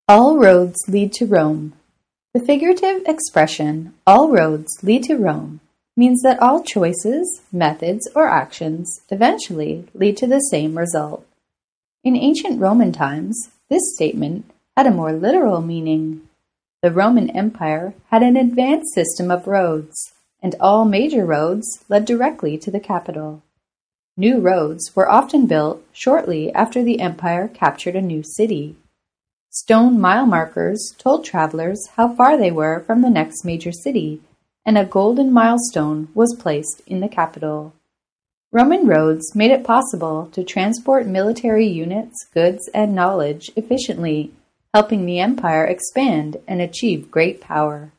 All roads lead to Rome. The figurative expression, all roads lead to Rome, means that all choices, methods, or actions eventually lead to the same result. In ancient Roman times, this statement had a more literal meaning. The Roman Empire had an advanced system of roads, and all major roads led directly to the capital. New roads were often built shortly after the empire captured a new city. Stone mile markers told travelers how far they were from the next major city, and a golden milestone was placed in the capital. Roman roads made it possible to transport military units, goods, and knowledge efficiently, helping the empire expand and achieve great power.